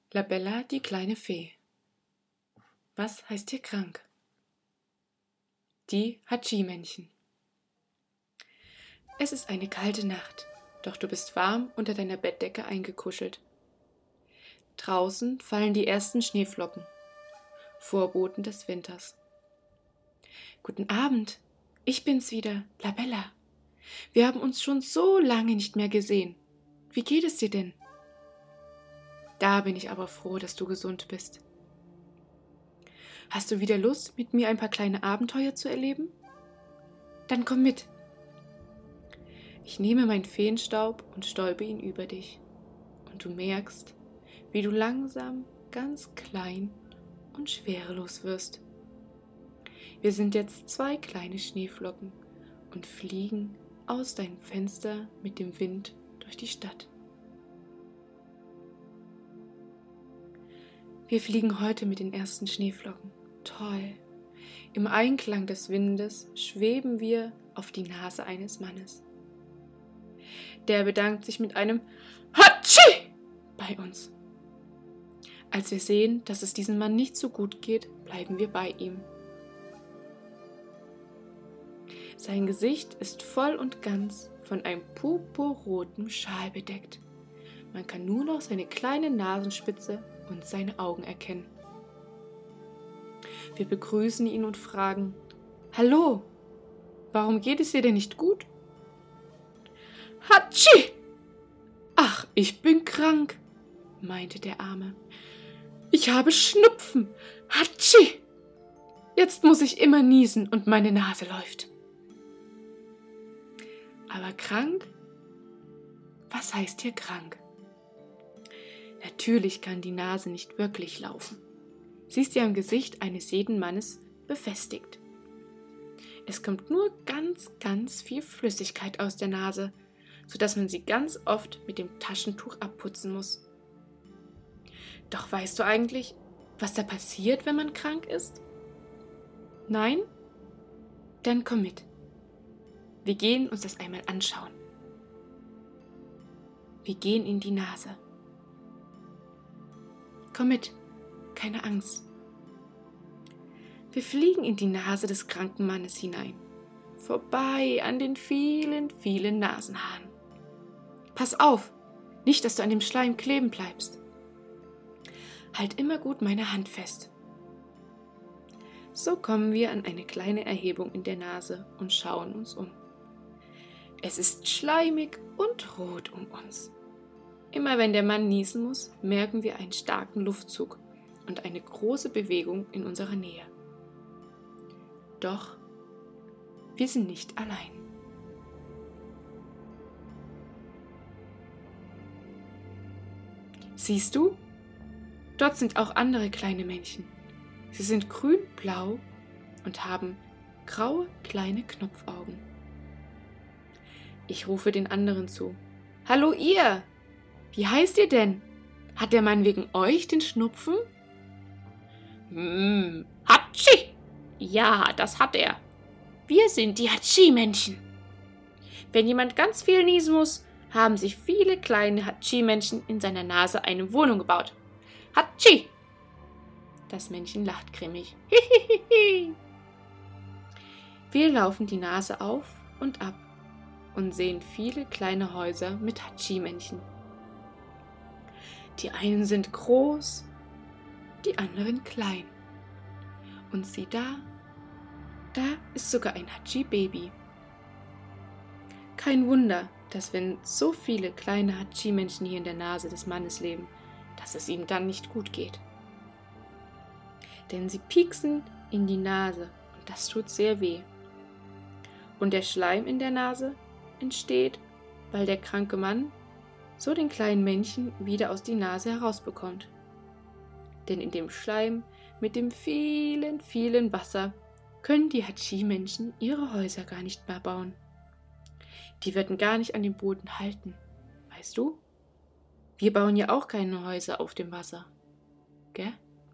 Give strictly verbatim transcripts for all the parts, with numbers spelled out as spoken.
Labella, die kleine Fee. Was heißt hier krank? Die Hatschi-Männchen. Es ist eine kalte Nacht, doch du bist warm unter deiner Bettdecke eingekuschelt. Draußen fallen die ersten Schneeflocken, Vorboten des Winters. Guten Abend, ich bin's wieder, Labella. Wir haben uns schon so lange nicht mehr gesehen. Wie geht es dir denn? Da bin ich aber froh, dass du gesund bist. Hast du wieder Lust, mit mir ein paar kleine Abenteuer zu erleben? Dann komm mit. Ich nehme meinen Feenstaub und stäube ihn über dich. Und du merkst, wie du langsam ganz klein und schwerelos wirst. Wir sind jetzt zwei kleine Schneeflocken und fliegen aus deinem Fenster mit dem Wind durch die Stadt. Wir fliegen heute mit den ersten Schneeflocken. Toll! Im Einklang des Windes schweben wir auf die Nase eines Mannes. Der bedankt sich mit einem Hatschi bei uns. Als wir sehen, dass es diesem Mann nicht so gut geht, bleiben wir bei ihm. Sein Gesicht ist voll und ganz von einem purpurroten Schal bedeckt. Man kann nur noch seine kleine Nasenspitze und seine Augen erkennen. Wir begrüßen ihn und fragen: Hallo, warum geht es dir denn nicht gut? Hatschi! Ach, ich bin krank, meinte der Arme. Ich habe Schnupfen. Hatschi! Jetzt muss ich immer niesen und meine Nase läuft. Aber krank? Was heißt hier krank? Natürlich kann die Nase nicht wirklich laufen. Sie ist ja im Gesicht eines jeden Mannes befestigt. Es kommt nur ganz, ganz viel Flüssigkeit aus der Nase, sodass man sie ganz oft mit dem Taschentuch abputzen muss. Doch weißt du eigentlich, was da passiert, wenn man krank ist? Nein? Dann komm mit. Wir gehen uns das einmal anschauen. Wir gehen in die Nase. Komm mit, keine Angst. Wir fliegen in die Nase des kranken Mannes hinein, vorbei an den vielen, vielen Nasenhaaren. Pass auf, nicht, dass du an dem Schleim kleben bleibst. Halt immer gut meine Hand fest. So kommen wir an eine kleine Erhebung in der Nase und schauen uns um. Es ist schleimig und rot um uns. Immer wenn der Mann niesen muss, merken wir einen starken Luftzug und eine große Bewegung in unserer Nähe. Doch wir sind nicht allein. Siehst du? Dort sind auch andere kleine Männchen. Sie sind grün-blau und haben graue kleine Knopfaugen. Ich rufe den anderen zu. Hallo ihr! Wie heißt ihr denn? Hat der Mann wegen euch den Schnupfen? Hm, Hatschi! Ja, das hat er. Wir sind die Hatschi-Männchen. Wenn jemand ganz viel niesen muss, haben sich viele kleine Hatschi-Männchen in seiner Nase eine Wohnung gebaut. Hatschi! Das Männchen lacht grimmig. Hihihihi. Wir laufen die Nase auf und ab und sehen viele kleine Häuser mit Hatschi-Männchen. Die einen sind groß, die anderen klein. Und sieh da, da ist sogar ein Hatschi-Baby. Kein Wunder, dass wenn so viele kleine Hatschi-Männchen hier in der Nase des Mannes leben, dass es ihm dann nicht gut geht. Denn sie pieksen in die Nase und das tut sehr weh. Und der Schleim in der Nase entsteht, weil der kranke Mann so den kleinen Männchen wieder aus der Nase herausbekommt. Denn in dem Schleim mit dem vielen, vielen Wasser können die Hatschi-Männchen ihre Häuser gar nicht mehr bauen. Die würden gar nicht an dem Boden halten, weißt du? Wir bauen ja auch keine Häuser auf dem Wasser, gell?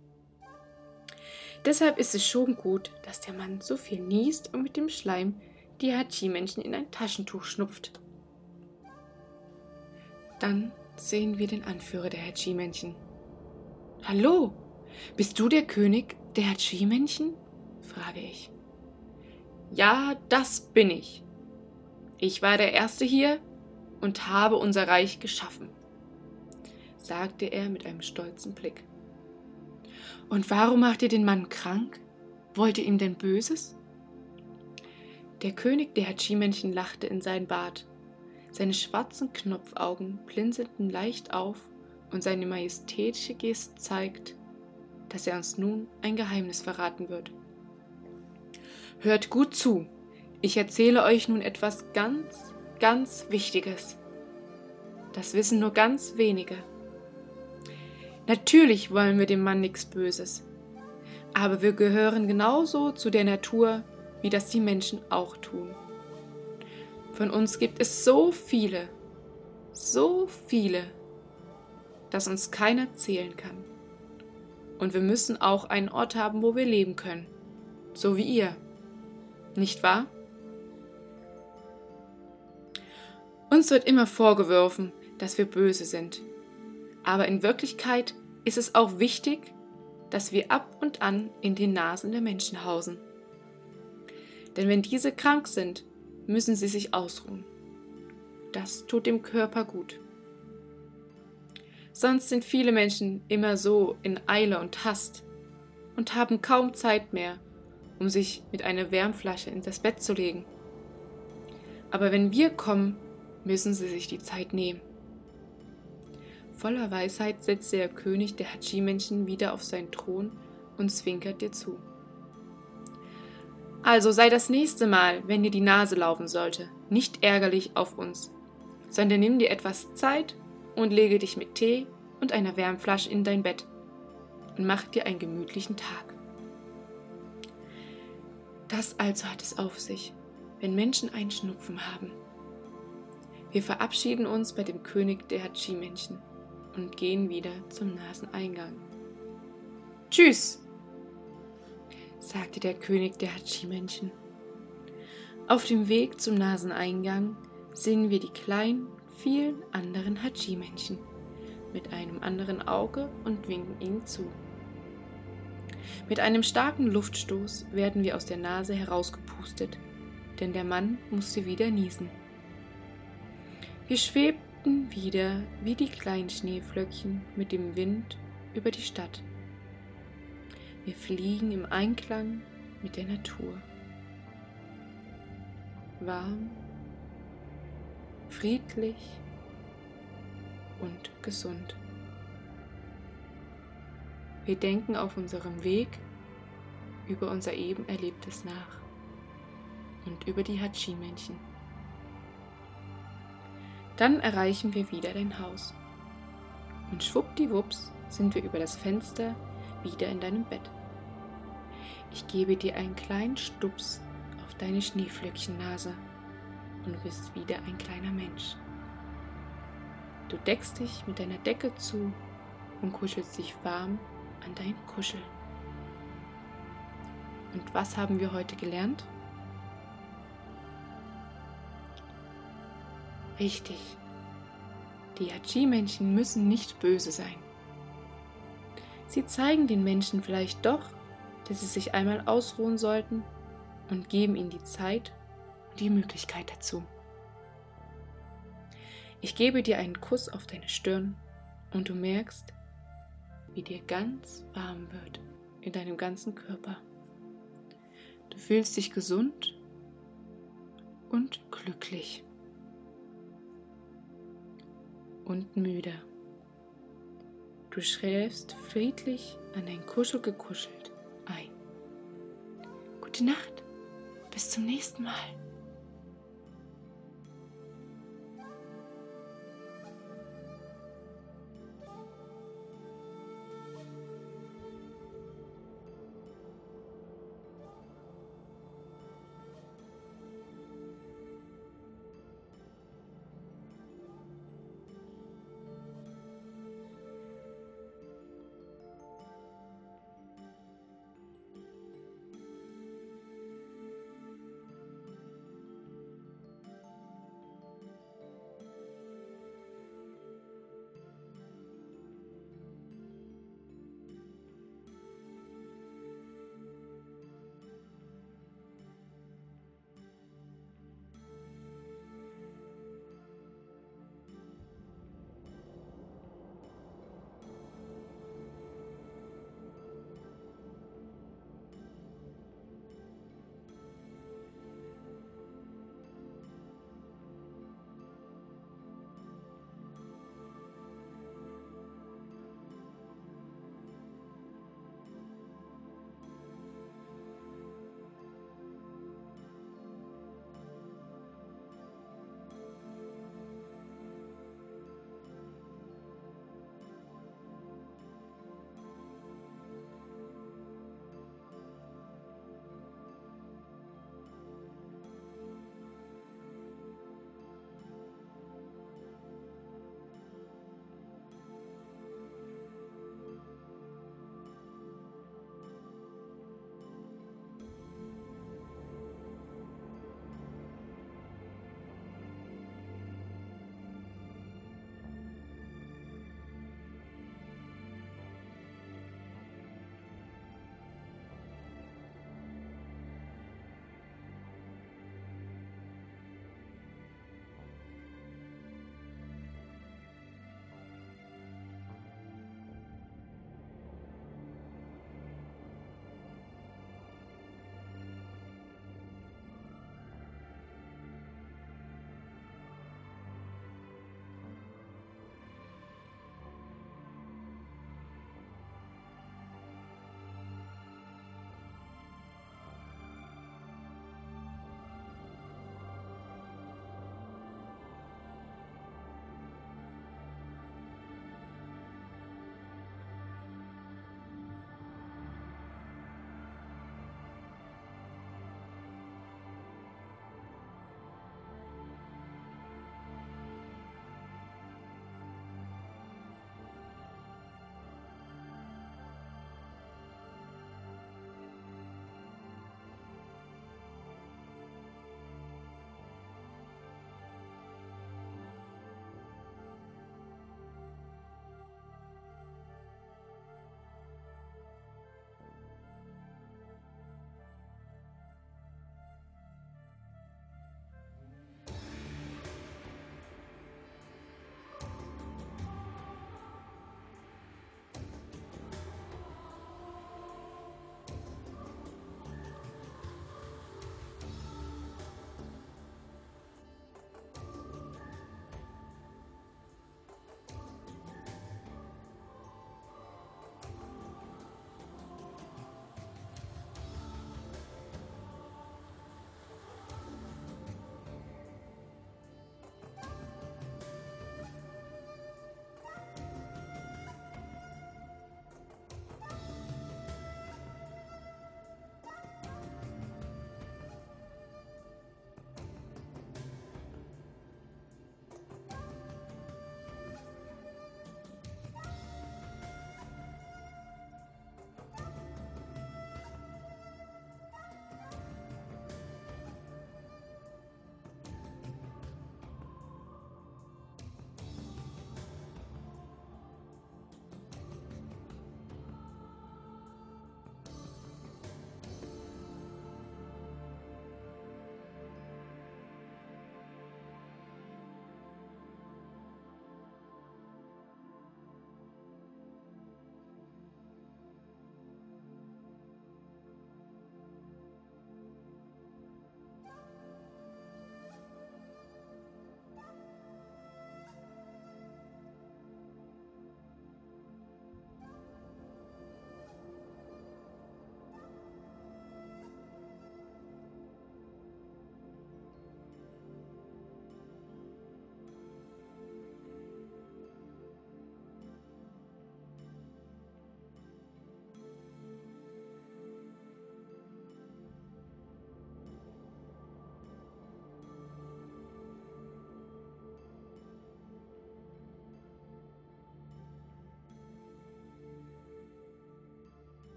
Deshalb ist es schon gut, dass der Mann so viel niest und mit dem Schleim die Hatschi-Männchen in ein Taschentuch schnupft. Dann sehen wir den Anführer der Hatschi-Männchen. Hallo, bist du der König der Hatschi-Männchen? Frage ich. Ja, das bin ich. Ich war der Erste hier und habe unser Reich geschaffen, sagte er mit einem stolzen Blick. Und warum macht ihr den Mann krank? Wollt ihr ihm denn Böses? Der König der Hatschi-Männchen lachte in seinen Bart. Seine schwarzen Knopfaugen blinzelten leicht auf und seine majestätische Geste zeigt, dass er uns nun ein Geheimnis verraten wird. Hört gut zu, ich erzähle euch nun etwas ganz, ganz Wichtiges. Das wissen nur ganz wenige. Natürlich wollen wir dem Mann nichts Böses, aber wir gehören genauso zu der Natur, wie das die Menschen auch tun. Von uns gibt es so viele, so viele, dass uns keiner zählen kann. Und wir müssen auch einen Ort haben, wo wir leben können, so wie ihr. Nicht wahr? Uns wird immer vorgeworfen, dass wir böse sind. Aber in Wirklichkeit ist es auch wichtig, dass wir ab und an in den Nasen der Menschen hausen. Denn wenn diese krank sind, müssen sie sich ausruhen. Das tut dem Körper gut. Sonst sind viele Menschen immer so in Eile und Hast und haben kaum Zeit mehr, um sich mit einer Wärmflasche in das Bett zu legen. Aber wenn wir kommen, müssen sie sich die Zeit nehmen. Voller Weisheit setzt der König der Hatschi-Männchen wieder auf seinen Thron und zwinkert dir zu. Also sei das nächste Mal, wenn dir die Nase laufen sollte, nicht ärgerlich auf uns, sondern nimm dir etwas Zeit und lege dich mit Tee und einer Wärmflasche in dein Bett und mach dir einen gemütlichen Tag. Das also hat es auf sich, wenn Menschen einen Schnupfen haben. Wir verabschieden uns bei dem König der Hatschi-Männchen und gehen wieder zum Naseneingang. Tschüss, sagte der König der Hatschi-Männchen. Auf dem Weg zum Naseneingang sehen wir die kleinen, vielen anderen Hatschi-Männchen mit einem anderen Auge und winken ihnen zu. Mit einem starken Luftstoß werden wir aus der Nase herausgepustet, denn der Mann musste wieder niesen. Wir schwebten wieder wie die kleinen Schneeflöckchen mit dem Wind über die Stadt. Wir fliegen im Einklang mit der Natur. Warm, friedlich und gesund. Wir denken auf unserem Weg über unser eben Erlebtes nach und über die Hatschi-Männchen. Dann erreichen wir wieder dein Haus und schwuppdiwupps sind wir über das Fenster wieder in deinem Bett. Ich gebe dir einen kleinen Stups auf deine Schneeflöckchennase und du bist wieder ein kleiner Mensch. Du deckst dich mit deiner Decke zu und kuschelst dich warm an dein Kuschel. Und was haben wir heute gelernt? Richtig, die Hatschi-Männchen müssen nicht böse sein. Sie zeigen den Menschen vielleicht doch, dass sie sich einmal ausruhen sollten und geben ihnen die Zeit und die Möglichkeit dazu. Ich gebe dir einen Kuss auf deine Stirn und du merkst, wie dir ganz warm wird in deinem ganzen Körper. Du fühlst dich gesund und glücklich und müde. Du schläfst friedlich an dein Kuschel gekuschelt ein. Gute Nacht, bis zum nächsten Mal.